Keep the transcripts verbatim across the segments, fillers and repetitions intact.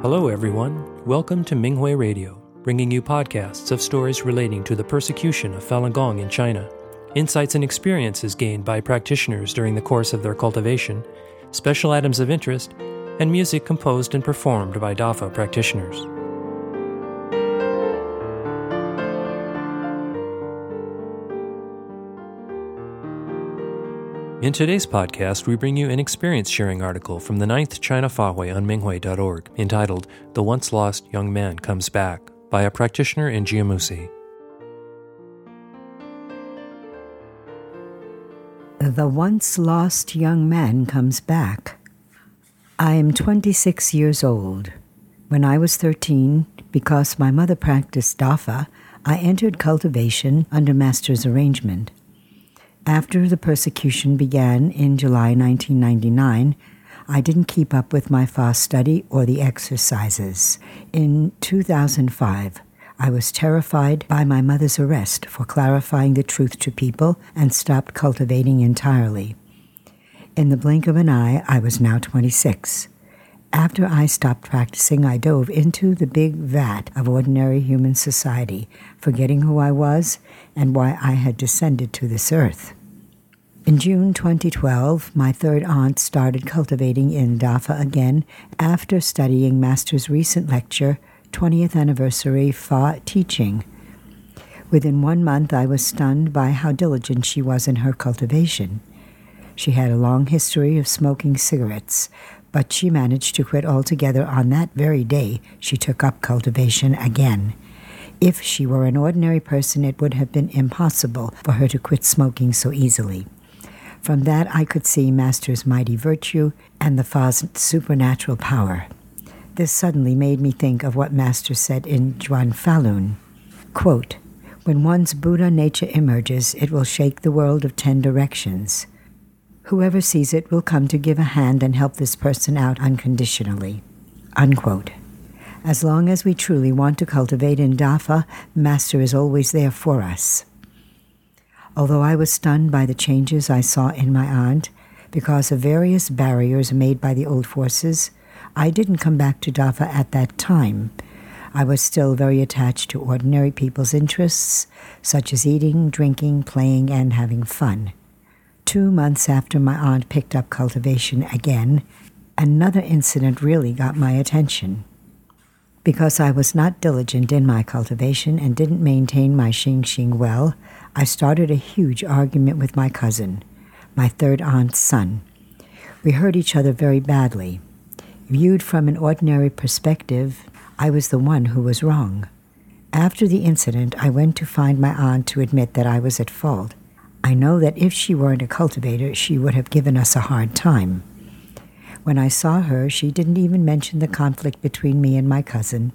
Hello, everyone. Welcome to Minghui Radio, bringing you podcasts of stories relating to the persecution of Falun Gong in China, insights and experiences gained by practitioners during the course of their cultivation, special items of interest, and music composed and performed by Dafa practitioners. In today's podcast, we bring you an experience-sharing article from the ninth China Fahui on Minghui dot org entitled The Once Lost Young Man Comes Back by a practitioner in Jiamusi. The Once Lost Young Man Comes Back. I am twenty-six years old. When I was thirteen, because my mother practiced Dafa, I entered cultivation under Master's arrangement. After the persecution began in July nineteen ninety-nine, I didn't keep up with my fast study or the exercises. In two thousand five, I was terrified by my mother's arrest for clarifying the truth to people and stopped cultivating entirely. In the blink of an eye, I was now twenty-six. After I stopped practicing, I dove into the big vat of ordinary human society, forgetting who I was and why I had descended to this earth. In June twenty twelve, my third aunt started cultivating in Dafa again after studying Master's recent lecture, twentieth Anniversary Fa Teaching. Within one month, I was stunned by how diligent she was in her cultivation. She had a long history of smoking cigarettes, but she managed to quit altogether on that very day she took up cultivation again. If she were an ordinary person, it would have been impossible for her to quit smoking so easily. From that, I could see Master's mighty virtue and the Fa's supernatural power. This suddenly made me think of what Master said in Zhuan Falun. Quote, "When one's Buddha nature emerges, it will shake the world of ten directions. Whoever sees it will come to give a hand and help this person out unconditionally." Unquote. As long as we truly want to cultivate in Dafa, Master is always there for us. Although I was stunned by the changes I saw in my aunt, because of various barriers made by the old forces, I didn't come back to Dafa at that time. I was still very attached to ordinary people's interests, such as eating, drinking, playing, and having fun. Two months after my aunt picked up cultivation again, another incident really got my attention. Because I was not diligent in my cultivation and didn't maintain my Xing Xing well, I started a huge argument with my cousin, my third aunt's son. We hurt each other very badly. Viewed from an ordinary perspective, I was the one who was wrong. After the incident, I went to find my aunt to admit that I was at fault. I know that if she weren't a cultivator, she would have given us a hard time. When I saw her, she didn't even mention the conflict between me and my cousin.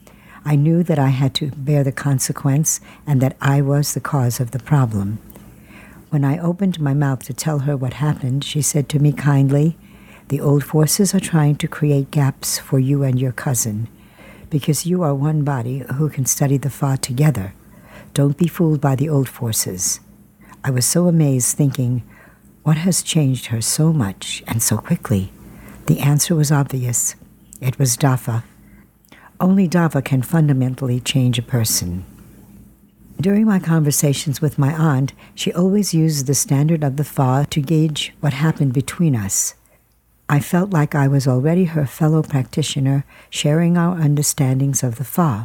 I knew that I had to bear the consequence and that I was the cause of the problem. When I opened my mouth to tell her what happened, she said to me kindly, "The old forces are trying to create gaps for you and your cousin, because you are one body who can study the Fa together. Don't be fooled by the old forces." I was so amazed, thinking, what has changed her so much and so quickly? The answer was obvious. It was Dafa. Only Dafa can fundamentally change a person. During my conversations with my aunt, she always used the standard of the Fa to gauge what happened between us. I felt like I was already her fellow practitioner, sharing our understandings of the Fa.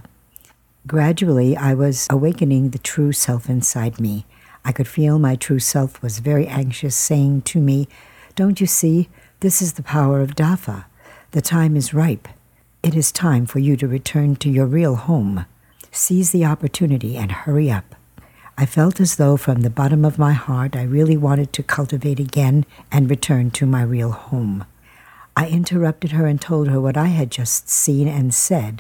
Gradually, I was awakening the true self inside me. I could feel my true self was very anxious, saying to me, "Don't you see? This is the power of Dafa. The time is ripe. It is time for you to return to your real home. Seize the opportunity and hurry up." I felt as though from the bottom of my heart I really wanted to cultivate again and return to my real home. I interrupted her and told her what I had just seen and said.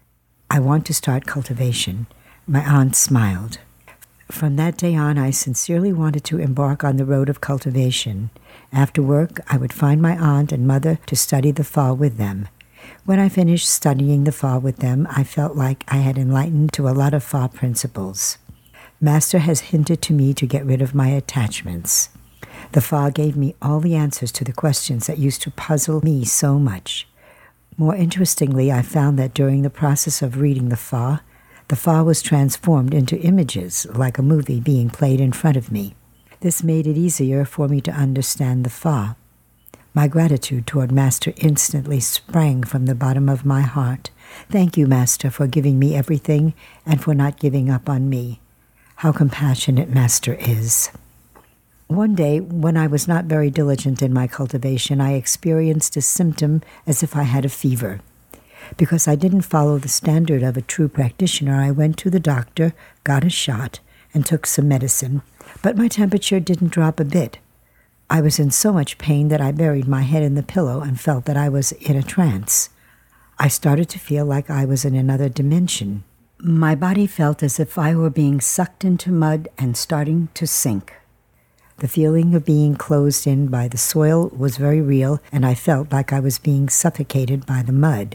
"I want to start cultivation." My aunt smiled. From that day on, I sincerely wanted to embark on the road of cultivation. After work, I would find my aunt and mother to study the Fa with them. When I finished studying the Fa with them, I felt like I had enlightened to a lot of Fa principles. Master has hinted to me to get rid of my attachments. The Fa gave me all the answers to the questions that used to puzzle me so much. More interestingly, I found that during the process of reading the Fa, the Fa was transformed into images, like a movie being played in front of me. This made it easier for me to understand the Fa. My gratitude toward Master instantly sprang from the bottom of my heart. Thank you, Master, for giving me everything and for not giving up on me. How compassionate Master is. One day, when I was not very diligent in my cultivation, I experienced a symptom as if I had a fever. Because I didn't follow the standard of a true practitioner, I went to the doctor, got a shot, and took some medicine, but my temperature didn't drop a bit. I was in so much pain that I buried my head in the pillow and felt that I was in a trance. I started to feel like I was in another dimension. My body felt as if I were being sucked into mud and starting to sink. The feeling of being closed in by the soil was very real, and I felt like I was being suffocated by the mud.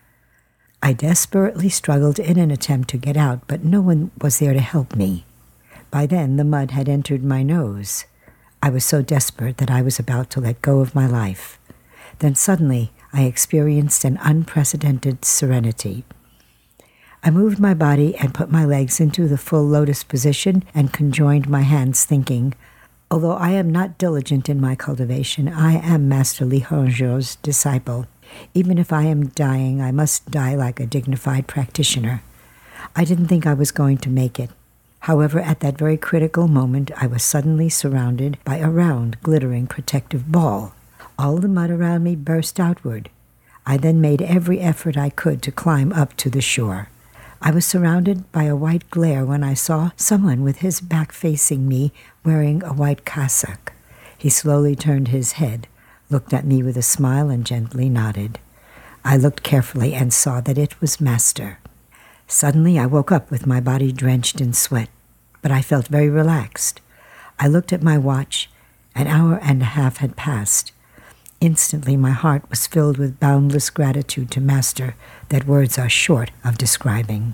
I desperately struggled in an attempt to get out, but no one was there to help me. By then, the mud had entered my nose. I was so desperate that I was about to let go of my life. Then suddenly, I experienced an unprecedented serenity. I moved my body and put my legs into the full lotus position and conjoined my hands, thinking, although I am not diligent in my cultivation, I am Master Li Hongzhu's disciple. Even if I am dying, I must die like a dignified practitioner. I didn't think I was going to make it. However, at that very critical moment, I was suddenly surrounded by a round, glittering, protective ball. All the mud around me burst outward. I then made every effort I could to climb up to the shore. I was surrounded by a white glare when I saw someone with his back facing me wearing a white cassock. He slowly turned his head, looked at me with a smile, and gently nodded. I looked carefully and saw that it was Master. Suddenly I woke up with my body drenched in sweat, but I felt very relaxed. I looked at my watch. An hour and a half had passed. Instantly my heart was filled with boundless gratitude to Master that words are short of describing.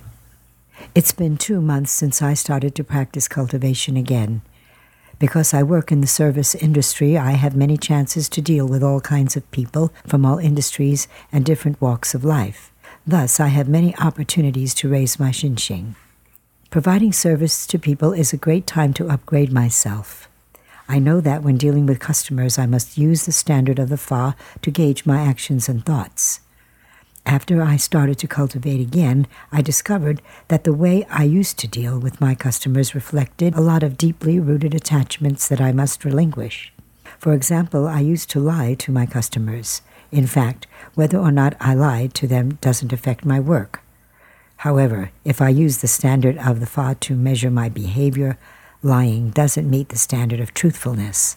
It's been two months since I started to practice cultivation again. Because I work in the service industry, I have many chances to deal with all kinds of people from all industries and different walks of life. Thus, I have many opportunities to raise my Xinxing. Providing service to people is a great time to upgrade myself. I know that when dealing with customers, I must use the standard of the Fa to gauge my actions and thoughts. After I started to cultivate again, I discovered that the way I used to deal with my customers reflected a lot of deeply rooted attachments that I must relinquish. For example, I used to lie to my customers. In fact, whether or not I lied to them doesn't affect my work. However, if I use the standard of the Fa to measure my behavior, lying doesn't meet the standard of truthfulness.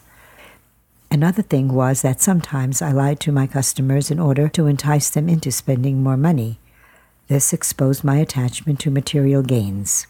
Another thing was that sometimes I lied to my customers in order to entice them into spending more money. This exposed my attachment to material gains.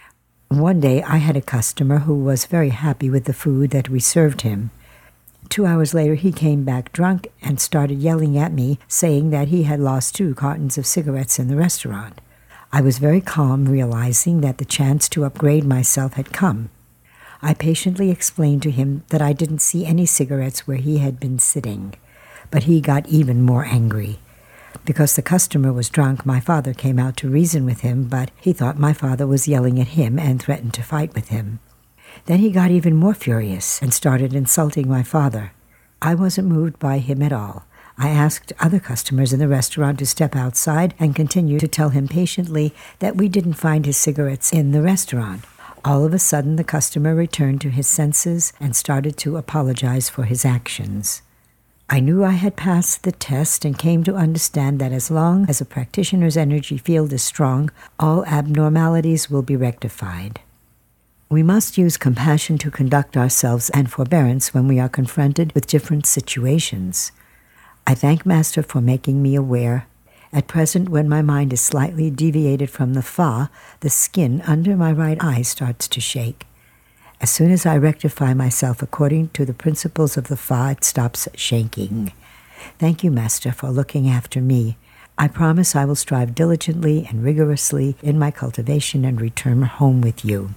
One day I had a customer who was very happy with the food that we served him. Two hours later he came back drunk and started yelling at me, saying that he had lost two cartons of cigarettes in the restaurant. I was very calm, realizing that the chance to upgrade myself had come. I patiently explained to him that I didn't see any cigarettes where he had been sitting, but he got even more angry. Because the customer was drunk, my father came out to reason with him, but he thought my father was yelling at him and threatened to fight with him. Then he got even more furious and started insulting my father. I wasn't moved by him at all. I asked other customers in the restaurant to step outside and continued to tell him patiently that we didn't find his cigarettes in the restaurant. All of a sudden, the customer returned to his senses and started to apologize for his actions. I knew I had passed the test and came to understand that as long as a practitioner's energy field is strong, all abnormalities will be rectified. We must use compassion to conduct ourselves and forbearance when we are confronted with different situations. I thank Master for making me aware. At present, when my mind is slightly deviated from the Fa, the skin under my right eye starts to shake. As soon as I rectify myself according to the principles of the Fa, it stops shaking. Thank you, Master, for looking after me. I promise I will strive diligently and rigorously in my cultivation and return home with you.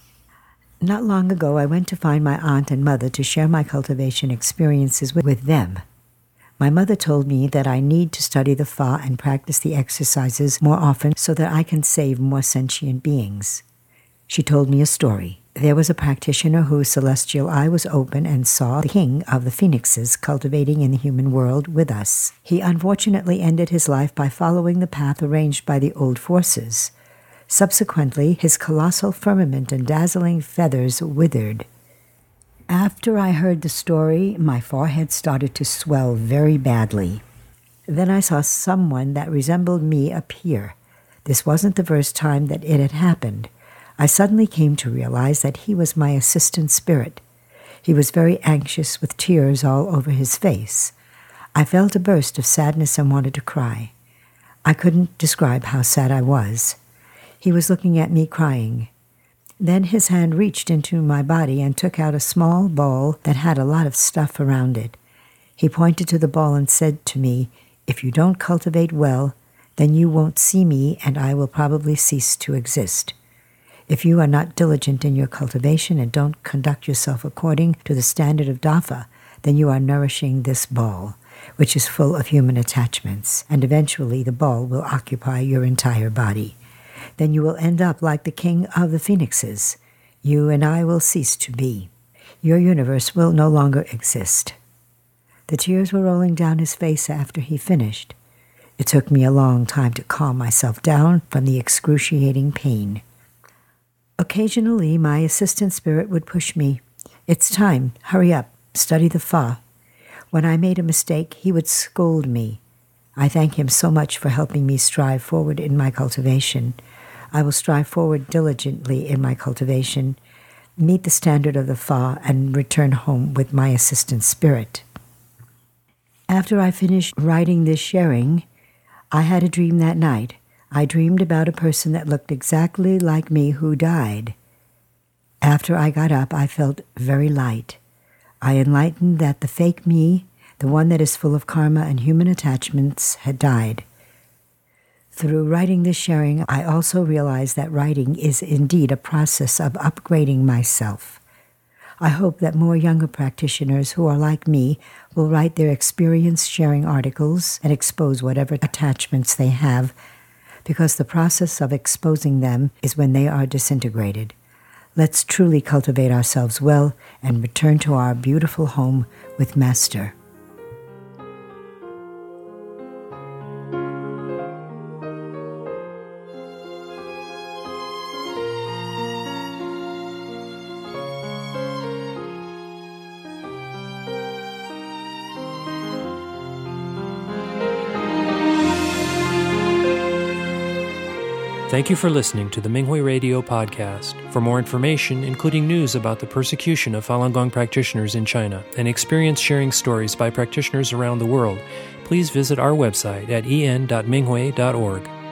Not long ago, I went to find my aunt and mother to share my cultivation experiences with them. My mother told me that I need to study the Fa and practice the exercises more often so that I can save more sentient beings. She told me a story. There was a practitioner whose celestial eye was open and saw the king of the phoenixes cultivating in the human world with us. He unfortunately ended his life by following the path arranged by the old forces. Subsequently, his colossal firmament and dazzling feathers withered. After I heard the story, my forehead started to swell very badly. Then I saw someone that resembled me appear. This wasn't the first time that it had happened. I suddenly came to realize that he was my assistant spirit. He was very anxious with tears all over his face. I felt a burst of sadness and wanted to cry. I couldn't describe how sad I was. He was looking at me crying. Then his hand reached into my body and took out a small ball that had a lot of stuff around it. He pointed to the ball and said to me, "If you don't cultivate well, then you won't see me and I will probably cease to exist. If you are not diligent in your cultivation and don't conduct yourself according to the standard of Dafa, then you are nourishing this ball, which is full of human attachments, and eventually the ball will occupy your entire body. Then you will end up like the king of the phoenixes. You and I will cease to be. Your universe will no longer exist." The tears were rolling down his face after he finished. It took me a long time to calm myself down from the excruciating pain. Occasionally, my assistant spirit would push me. "It's time. Hurry up. Study the Fa." When I made a mistake, he would scold me. I thank him so much for helping me strive forward in my cultivation. I will strive forward diligently in my cultivation, meet the standard of the Fa, and return home with my assistant spirit. After I finished writing this sharing, I had a dream that night. I dreamed about a person that looked exactly like me who died. After I got up, I felt very light. I enlightened that the fake me, the one that is full of karma and human attachments, had died. Through writing this sharing, I also realized that writing is indeed a process of upgrading myself. I hope that more younger practitioners who are like me will write their experience sharing articles and expose whatever attachments they have, because the process of exposing them is when they are disintegrated. Let's truly cultivate ourselves well and return to our beautiful home with Master. Thank you for listening to the Minghui Radio podcast. For more information, including news about the persecution of Falun Gong practitioners in China and experience sharing stories by practitioners around the world, please visit our website at en dot minghui dot org.